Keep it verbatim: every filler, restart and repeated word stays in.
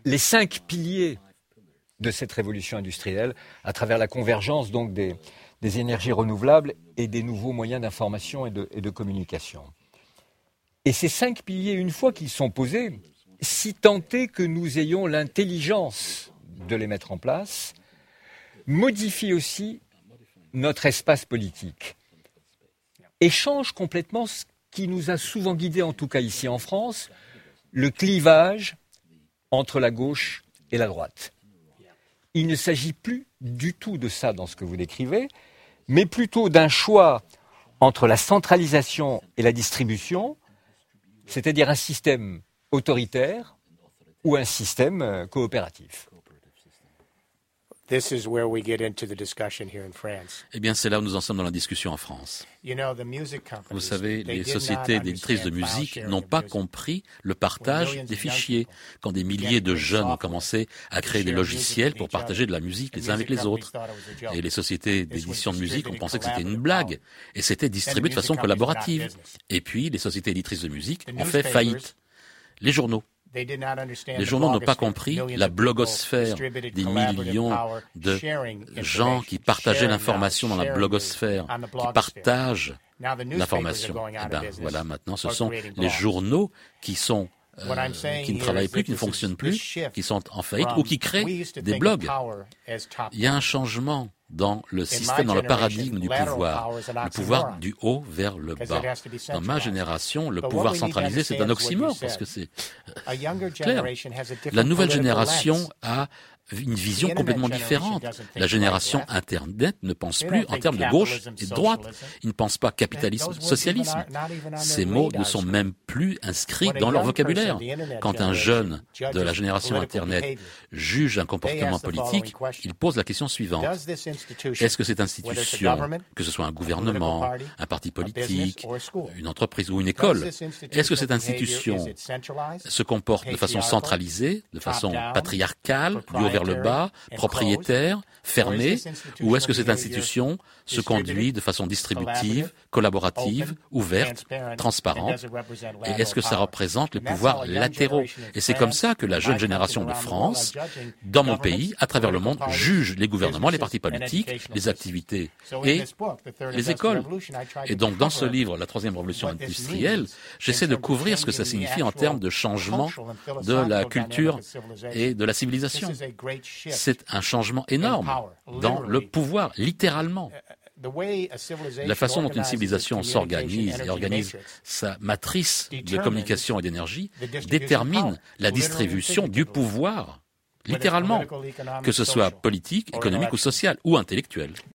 les cinq piliers de cette révolution industrielle à travers la convergence donc des, des énergies renouvelables et des nouveaux moyens d'information et de, et de communication. Et ces cinq piliers, une fois qu'ils sont posés, si tant est que nous ayons l'intelligence de les mettre en place, modifient aussi notre espace politique et changent complètement ce qui nous a souvent guidés, en tout cas ici en France, le clivage entre la gauche et la droite. Il ne s'agit plus du tout de ça dans ce que vous décrivez, mais plutôt d'un choix entre la centralisation et la distribution, c'est-à-dire un système autoritaire ou un système coopératif. This is where we get into the discussion here in France. Eh bien, c'est là où nous en sommes dans la discussion en France. You know, the music companies, Vous savez, they les did sociétés not d'éditrices de understand musique file sharing n'ont in pas music. compris le partage des fichiers. Quand des milliers de jeunes ont commencé à créer des logiciels pour partager de la musique les uns avec les autres. Et les sociétés d'édition de musique ont pensé que c'était une blague. Et c'était distribué de façon collaborative. Et puis, les sociétés éditrices de musique ont fait faillite. Les journaux. Les journaux n'ont pas compris la blogosphère des millions de gens qui partageaient l'information dans la blogosphère, qui partagent l'information. Eh bien, voilà, maintenant, ce sont les journaux qui sont euh, qui ne travaillent plus, qui ne fonctionnent plus, qui sont en faillite ou qui créent des blogs. Il y a un changement dans le système, dans le paradigme du pouvoir, le pouvoir du haut vers le bas. Dans ma génération, le pouvoir centralisé, c'est un oxymore, parce que c'est euh, clair. La nouvelle génération a une vision complètement différente. La génération Internet ne pense plus en termes de gauche et de droite. Ils ne pensent pas capitalisme, socialisme. Ces mots ne sont même plus inscrits dans leur vocabulaire. Quand un jeune de la génération Internet juge un comportement politique, il pose la question suivante. Est-ce que cette institution, que ce soit un gouvernement, un parti politique, une entreprise ou une école, est-ce que cette institution se comporte de façon centralisée, de façon patriarcale, du haut vers le bas, propriétaire, fermée, ou est-ce que cette institution se conduit de façon distributive, collaborative, ouverte, transparente, et est-ce que ça représente les pouvoirs latéraux? Et c'est comme ça que la jeune génération de France, dans mon pays, à travers le monde, juge les gouvernements, les partis politiques, les activités et les écoles. Et donc, dans ce livre, La troisième révolution industrielle, j'essaie de couvrir ce que ça signifie en termes de changement de la culture et de la civilisation. C'est un changement énorme dans le pouvoir, littéralement. La façon dont une civilisation s'organise et organise sa matrice de communication et d'énergie détermine la distribution du pouvoir, littéralement, que ce soit politique, économique ou social ou intellectuel.